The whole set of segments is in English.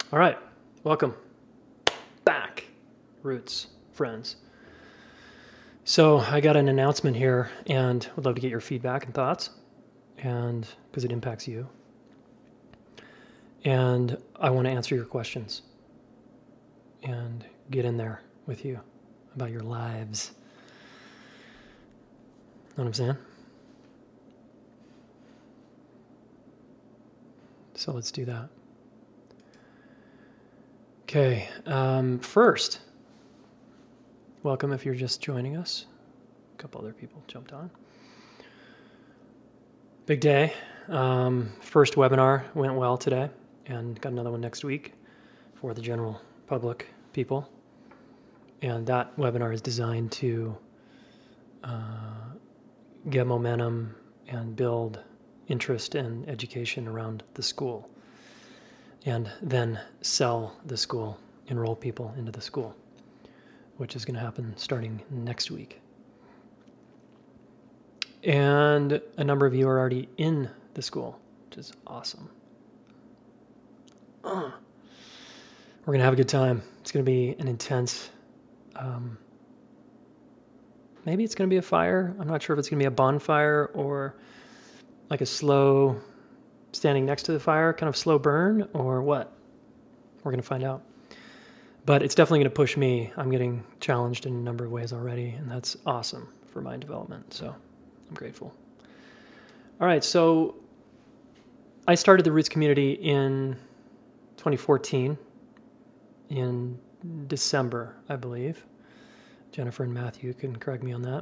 All right, welcome back, Roots friends. So I got an announcement here, and would love to get your feedback and thoughts, and because it impacts you. And I want to answer your questions and get in there with you about your lives. Know what I'm saying? So let's do that. Okay, first, welcome if you're just joining us. A couple other people jumped on. Big day. First webinar went well today, and got another one next week for the general public people. And that webinar is designed to get momentum and build interest and education around the school, and then sell the school, enroll people into the school, which is going to happen starting next week. And a number of you are already in the school, which is awesome. We're going to have a good time. It's going to be an intense, maybe it's going to be a fire. I'm not sure if it's going to be a bonfire or like a slow standing next to the fire, kind of slow burn, or what. We're going to find out. But it's definitely going to push me. I'm getting challenged in a number of ways already, and that's awesome for my development. So I'm grateful. All right, so I started the Roots community in 2014, in December, I believe. Jennifer and Matthew can correct me on that.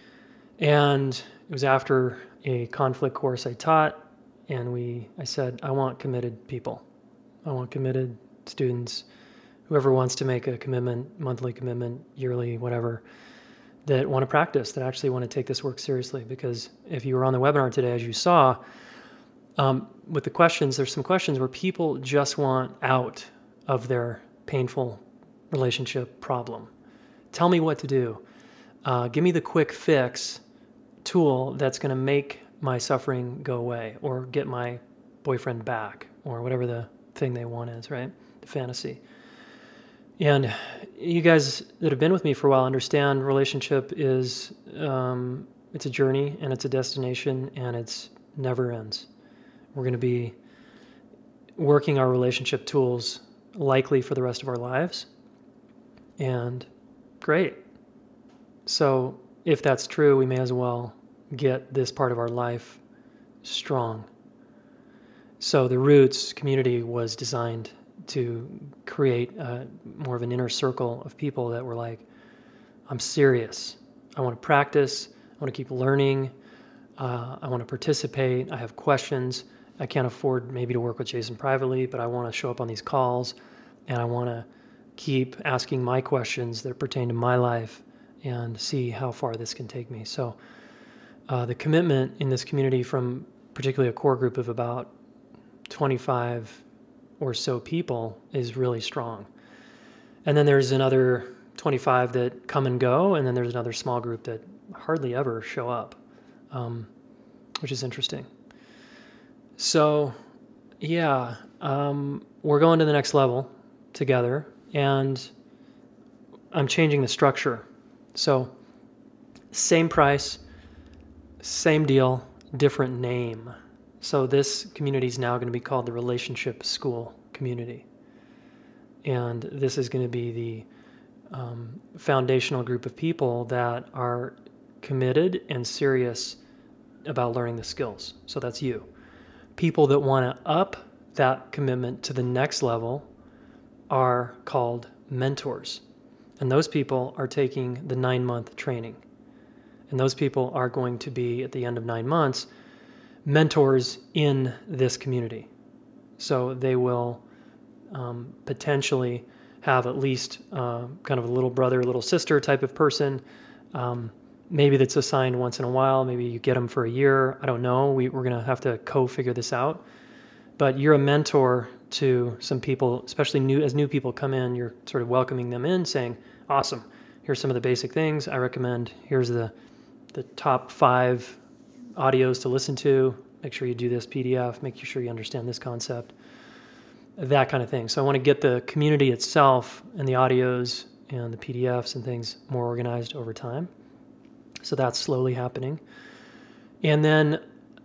And it was after a conflict course I taught, and I said, I want committed people. I want committed students, whoever wants to make a commitment, monthly commitment, yearly, whatever, that want to practice, that actually want to take this work seriously. Because if you were on the webinar today, as you saw, with the questions, there's some questions where people just want out of their painful relationship problem. Tell me what to do. Give me the quick fix tool that's going to make my suffering go away, or get my boyfriend back, or whatever the thing they want is, right? The fantasy. And you guys that have been with me for a while understand relationship is, it's a journey and it's a destination, and it's never ends. We're going to be working our relationship tools likely for the rest of our lives. And great. So if that's true, we may as well get this part of our life strong. So the Roots community was designed to create more of an inner circle of people that were like, I'm serious. I want to practice. I want to keep learning. I want to participate. I have questions. I can't afford maybe to work with Jason privately, but I want to show up on these calls, and I want to keep asking my questions that pertain to my life and see how far this can take me. So the commitment in this community from particularly a core group of about 25 or so people is really strong. And then there's another 25 that come and go, and then there's another small group that hardly ever show up, which is interesting. So, yeah, we're going to the next level together, and I'm changing the structure. So, same price, same deal, different name. So this community is now going to be called the Relationship School Community. And this is going to be the foundational group of people that are committed and serious about learning the skills. So that's you. People that want to up that commitment to the next level are called mentors. And those people are taking the 9-month training. And those people are going to be, at the end of 9 months, mentors in this community. So they will potentially have at least kind of a little brother, little sister type of person, maybe that's assigned once in a while. Maybe you get them for a year. I don't know. We're going to have to co-figure this out. But you're a mentor to some people, especially as new people come in. You're sort of welcoming them in, saying, awesome, here's some of the basic things I recommend. Here's the top 5 audios to listen to. Make sure you do this PDF. Make sure you understand this concept. that kind of thing. So I want to get the community itself and the audios and the PDFs and things more organized over time. So that's slowly happening. And then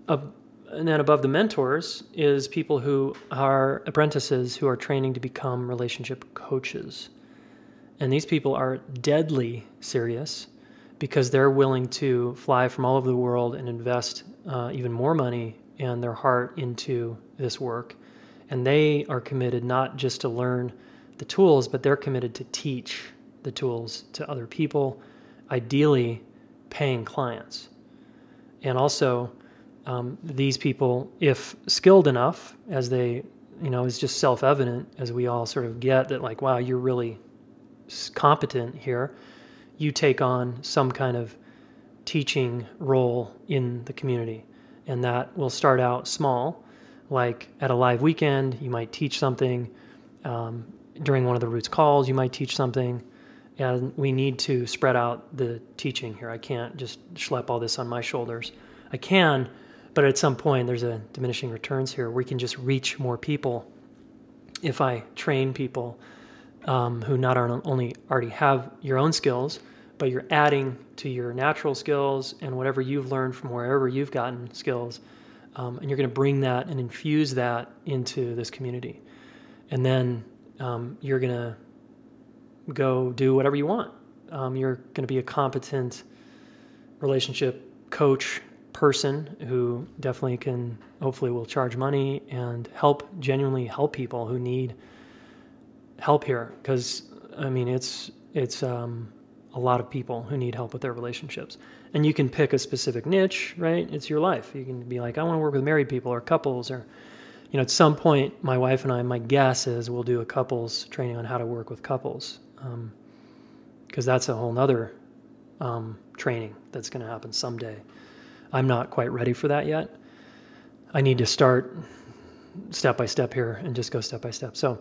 above the mentors is people who are apprentices who are training to become relationship coaches. And these people are deadly serious because they're willing to fly from all over the world and invest even more money and their heart into this work. And they are committed not just to learn the tools, but they're committed to teach the tools to other people, ideally paying clients. And also, these people, if skilled enough, as they, is just self-evident as we all sort of get that, like, wow, you're really competent here, you take on some kind of teaching role in the community. And that will start out small, like at a live weekend, you might teach something. During one of the Roots calls, you might teach something. And we need to spread out the teaching here. I can't just schlep all this on my shoulders. I can, but at some point there's a diminishing returns here. We can just reach more people if I train people who not only already have your own skills, but you're adding to your natural skills and whatever you've learned from wherever you've gotten skills, and you're going to bring that and infuse that into this community. And then you're going to go do whatever you want. You're going to be a competent relationship coach person who definitely can, hopefully will charge money and genuinely help people who need help here. Because, it's a lot of people who need help with their relationships. And you can pick a specific niche, right? It's your life. You can be like, I want to work with married people or couples, or, at some point, my wife and I, my guess is we'll do a couples training on how to work with couples. Because that's a whole nother training that's going to happen someday. I'm not quite ready for that yet. I need to start step by step here and just go step by step. So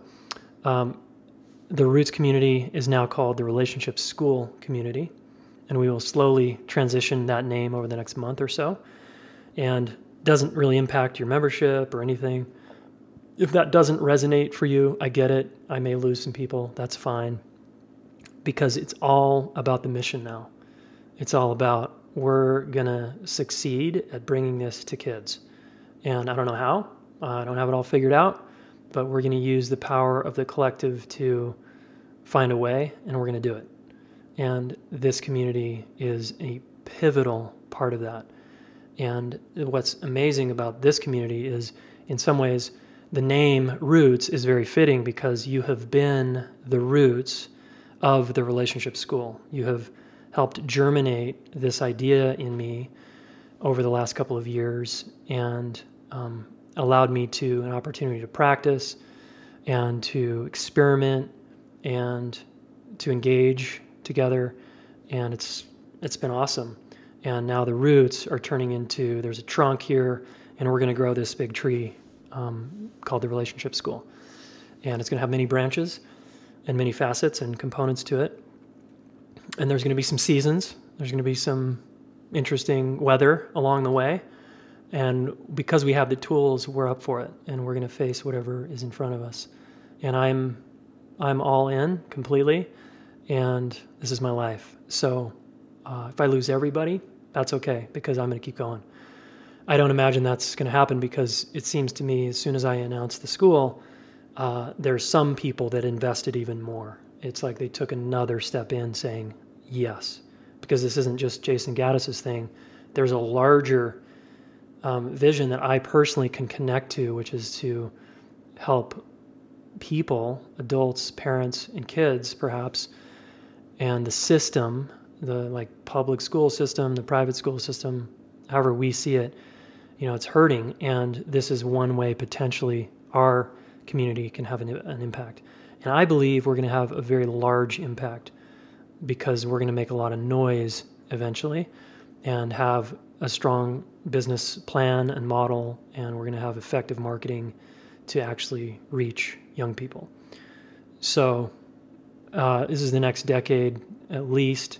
the Roots community is now called the Relationship School Community, and we will slowly transition that name over the next month or so. And doesn't really impact your membership or anything. If that doesn't resonate for you, I get it. I may lose some people. That's fine. Because it's all about the mission now. It's all about, we're going to succeed at bringing this to kids. And I don't know how. I don't have it all figured out. But we're going to use the power of the collective to find a way, and we're going to do it. And this community is a pivotal part of that. And what's amazing about this community is, in some ways, the name Roots is very fitting because you have been the roots of the relationship school. You have helped germinate this idea in me over the last couple of years and allowed me an opportunity to practice and to experiment and to engage together. And it's been awesome. And now the roots are turning into, there's a trunk here, and we're going to grow this big tree called the Relationship School. And it's going to have many branches and many facets and components to it. And there's going to be some seasons. There's going to be some interesting weather along the way. And because we have the tools, we're up for it. And we're going to face whatever is in front of us. And I'm all in completely. And this is my life. So if I lose everybody, that's okay, because I'm going to keep going. I don't imagine that's going to happen because it seems to me as soon as I announced the school, there's some people that invested even more. It's like they took another step in saying yes, because this isn't just Jason Gaddis's thing. There's a larger vision that I personally can connect to, which is to help people, adults, parents, and kids perhaps, and the system, the public school system, the private school system, however we see it, it's hurting. And this is one way potentially our community can have an impact. And I believe we're going to have a very large impact because we're going to make a lot of noise eventually and have a strong business plan and model, and we're going to have effective marketing to actually reach young people. So this is the next decade at least.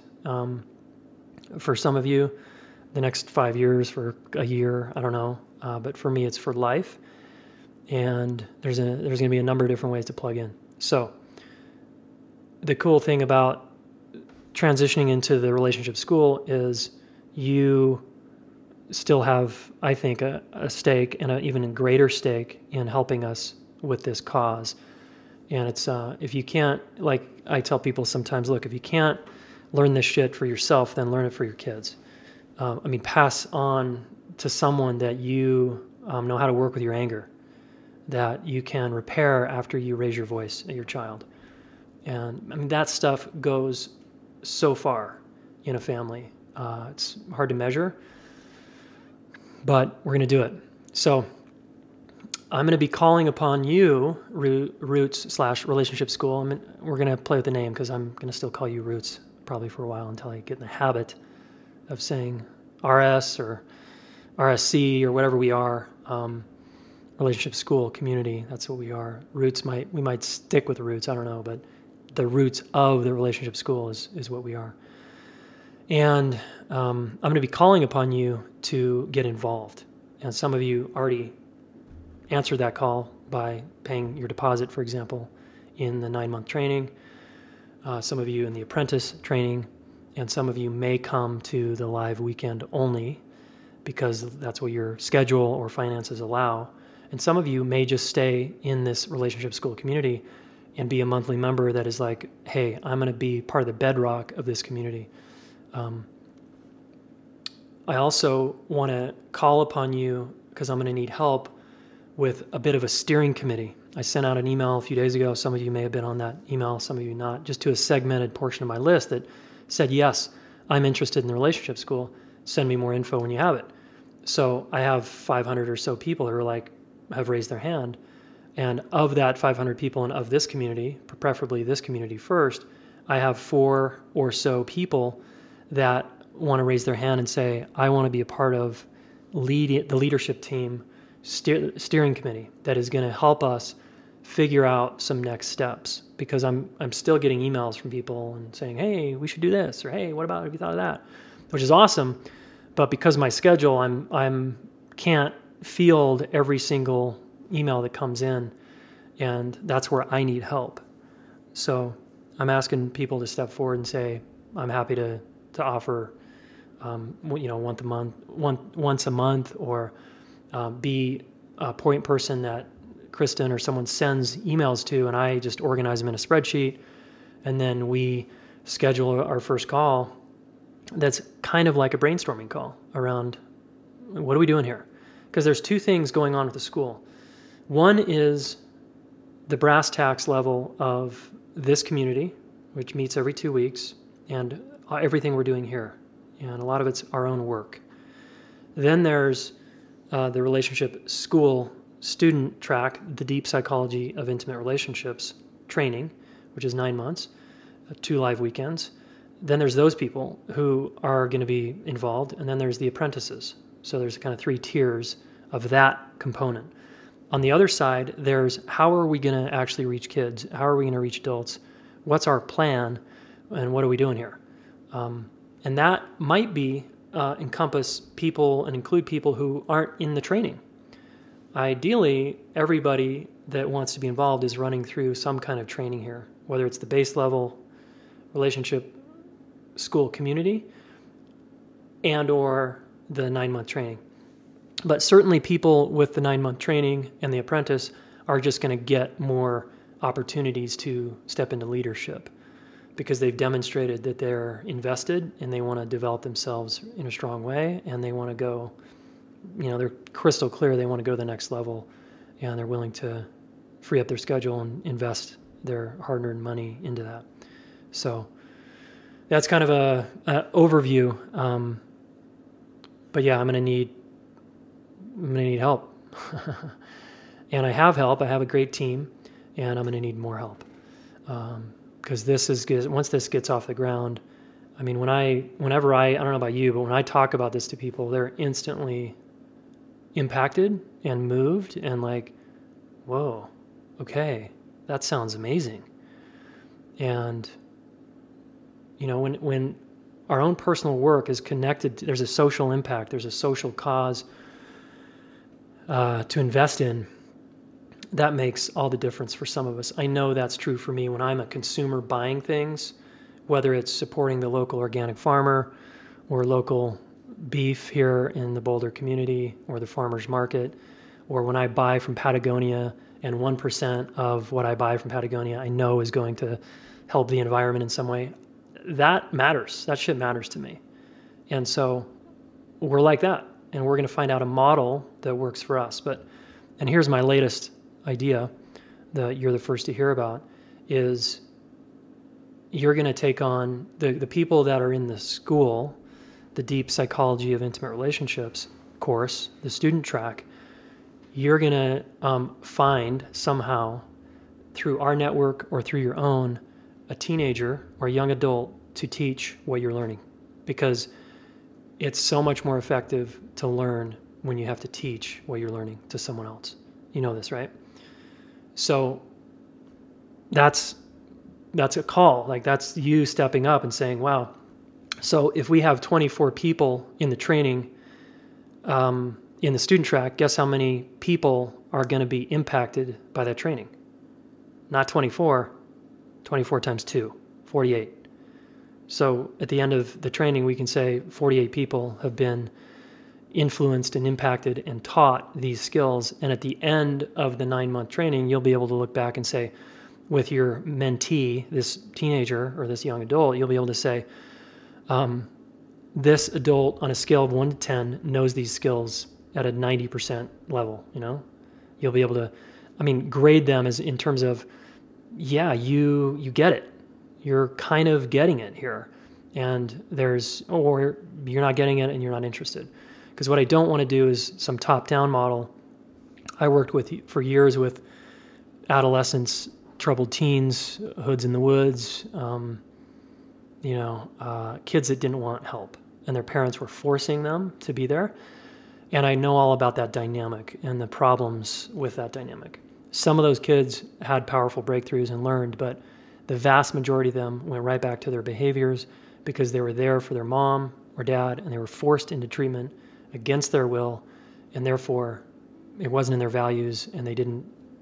For some of you, the next 5 years, for a year, I don't know. But for me, it's for life. and there's going to be a number of different ways to plug in. So the cool thing about transitioning into the relationship school is you still have, I think, a stake, and an even greater stake in helping us with this cause. And it's if you can't, like I tell people sometimes, look, if you can't learn this shit for yourself, then learn it for your kids. Pass on to someone that you know how to work with your anger, that you can repair after you raise your voice at your child. And that stuff goes so far in a family. It's hard to measure, but we're going to do it. So I'm going to be calling upon you, Roots/Relationship School. We're going to play with the name because I'm going to still call you Roots probably for a while until I get in the habit of saying RS or RSC or whatever we are. Relationship School Community, that's what we are. Roots we might stick with the Roots, I don't know, but the roots of the Relationship School is what we are. And I'm going to be calling upon you to get involved. And some of you already answered that call by paying your deposit, for example, in the 9-month training. Some of you in the apprentice training, and some of you may come to the live weekend only because that's what your schedule or finances allow. And some of you may just stay in this Relationship School community and be a monthly member that is like, hey, I'm going to be part of the bedrock of this community. I also want to call upon you because I'm going to need help with a bit of a steering committee. I sent out an email a few days ago. Some of you may have been on that email, some of you not, just to a segmented portion of my list that said, yes, I'm interested in the Relationship School. Send me more info when you have it. So I have 500 or so people who are have raised their hand. And of that 500 people and of this community, preferably this community first, I have 4 or so people that want to raise their hand and say, I want to be a part of the leadership team steering committee that is going to help us figure out some next steps. Because I'm still getting emails from people and saying, hey, we should do this, or hey, what about have you thought of that? Which is awesome. But because of my schedule, I'm can't field every single email that comes in, and that's where I need help. So I'm asking people to step forward and say, I'm happy to offer, once a month, or be a point person that Kristen or someone sends emails to, and I just organize them in a spreadsheet, and then we schedule our first call. That's kind of like a brainstorming call around what are we doing here? Because there's 2 things going on with the school. One is the brass tacks level of this community, which meets every 2 weeks, and everything we're doing here. And a lot of it's our own work. Then there's the Relationship School student track, the Deep Psychology of Intimate Relationships training, which is 9 months, 2 live weekends. Then there's those people who are going to be involved, and then there's the apprentices. So there's kind of 3 tiers of that component. On the other side, there's how are we going to actually reach kids? How are we going to reach adults? What's our plan? And what are we doing here? And that might be encompass people and include people who aren't in the training. Ideally, everybody that wants to be involved is running through some kind of training here, whether it's the base level Relationship School community and or the 9-month training. But certainly people with the 9-month training and the apprentice are just going to get more opportunities to step into leadership because they've demonstrated that they're invested and they want to develop themselves in a strong way, and they want to go, they're crystal clear they want to go to the next level, and they're willing to free up their schedule and invest their hard-earned money into that. So that's kind of a overview. But yeah, I'm going to need help. And I have help. I have a great team, and I'm going to need more help. Because once this gets off the ground, whenever I don't know about you, but when I talk about this to people, they're instantly impacted and moved and like, whoa, okay, that sounds amazing. And, when our own personal work is connected, there's a social impact, there's a social cause to invest in. that makes all the difference for some of us. I know that's true for me when I'm a consumer buying things, whether it's supporting the local organic farmer or local beef here in the Boulder community or the farmer's market, or when I buy from Patagonia and 1% of what I buy from Patagonia I know is going to help the environment in some way. That matters. That shit matters to me. And so we're like that. And we're going to find out a model that works for us. And here's my latest idea that you're the first to hear about is you're going to take on the people that are in the school, the Deep Psychology of Intimate Relationships course, the student track. You're going to find somehow through our network or through your own a teenager or a young adult to teach what you're learning, because it's so much more effective to learn when you have to teach what you're learning to someone else. You know this, right? So that's a call. Like, that's you stepping up and saying, wow. So if we have 24 people in the training, in the student track, guess how many people are going to be impacted by that training? Not 24 times 2, 48. So at the end of the training, we can say 48 people have been influenced and impacted and taught these skills. And at the end of the 9-month training, you'll be able to look back and say, with your mentee, this teenager or this young adult, you'll be able to say, this adult on a scale of 1 to 10 knows these skills at a 90% level. You'll be able to, grade them as in terms of, yeah, you get it. You're kind of getting it here. And or you're not getting it and you're not interested. Because what I don't want to do is some top-down model. I worked for years with adolescents, troubled teens, hoods in the woods, kids that didn't want help. And their parents were forcing them to be there. And I know all about that dynamic and the problems with that dynamic. Some of those kids had powerful breakthroughs and learned, but the vast majority of them went right back to their behaviors because they were there for their mom or dad and they were forced into treatment against their will, and therefore it wasn't in their values and they didn't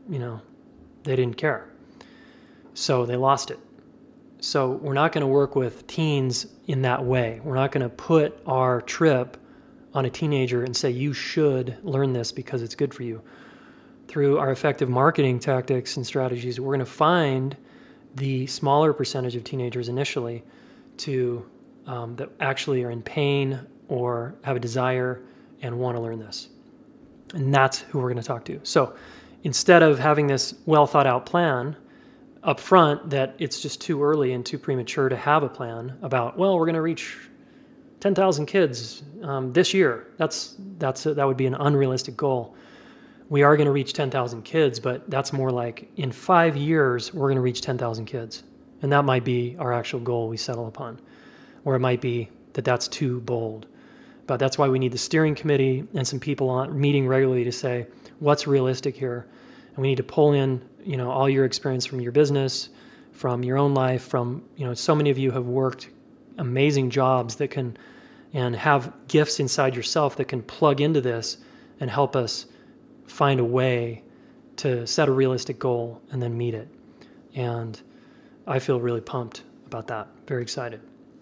care. So they lost it. So we're not going to work with teens in that way. We're not going to put our trip on a teenager and say, you should learn this because it's good for you. Through our effective marketing tactics and strategies, we're going to find the smaller percentage of teenagers initially that actually are in pain or have a desire and want to learn this. And that's who we're going to talk to. So instead of having this well thought out plan up front that it's just too early and too premature to have a plan about, well, we're going to reach 10,000 kids this year. That would be an unrealistic goal. We are going to reach 10,000 kids, but that's more like in 5 years, we're going to reach 10,000 kids. And that might be our actual goal we settle upon. Or it might be that that's too bold. But that's why we need the steering committee and some people meeting regularly to say, what's realistic here? And we need to pull in, all your experience from your business, from your own life, from, so many of you have worked amazing jobs that can, and have gifts inside yourself that can plug into this and help us find a way to set a realistic goal and then meet it. And I feel really pumped about that. Very excited.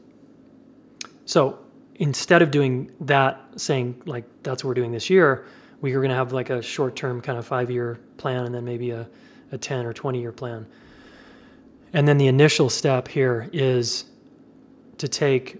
So instead of doing that, saying like, that's what we're doing this year, we are going to have like a short-term kind of 5-year plan and then maybe a 10 or 20-year plan. And then the initial step here is to take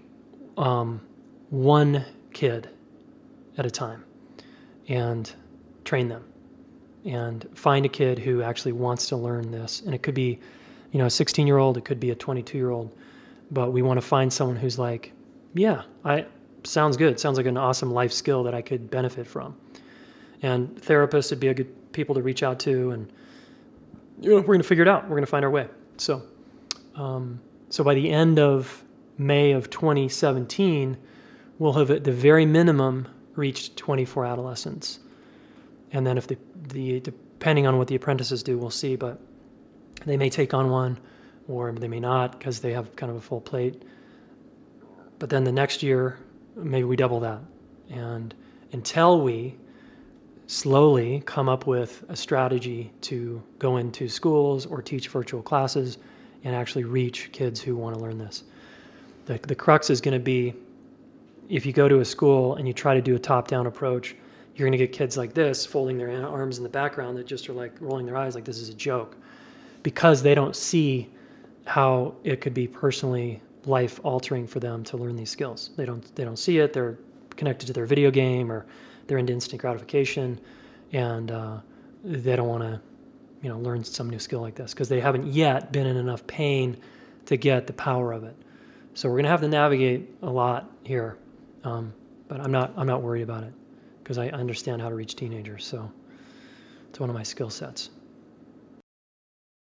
one kid at a time and train them and find a kid who actually wants to learn this. And it could be, a 16-year-old, it could be a 22-year-old, but we want to find someone who's like, yeah, sounds good. Sounds like an awesome life skill that I could benefit from. And therapists would be a good people to reach out to, and we're going to figure it out. We're going to find our way. So by the end of May of 2017, we'll have at the very minimum reached 24 adolescents. And then if depending on what the apprentices do, we'll see, but they may take on one or they may not because they have kind of a full plate. But then the next year, maybe we double that. And until we slowly come up with a strategy to go into schools or teach virtual classes and actually reach kids who want to learn this. The crux is going to be, if you go to a school and you try to do a top-down approach, you're going to get kids like this folding their arms in the background that just are like rolling their eyes like this is a joke, because they don't see how it could be personally life-altering for them to learn these skills. They don't see it. They're connected to their video game, or they're into instant gratification, and they don't want to, learn some new skill like this because they haven't yet been in enough pain to get the power of it. So we're going to have to navigate a lot here, but I'm not worried about it because I understand how to reach teenagers. So it's one of my skill sets.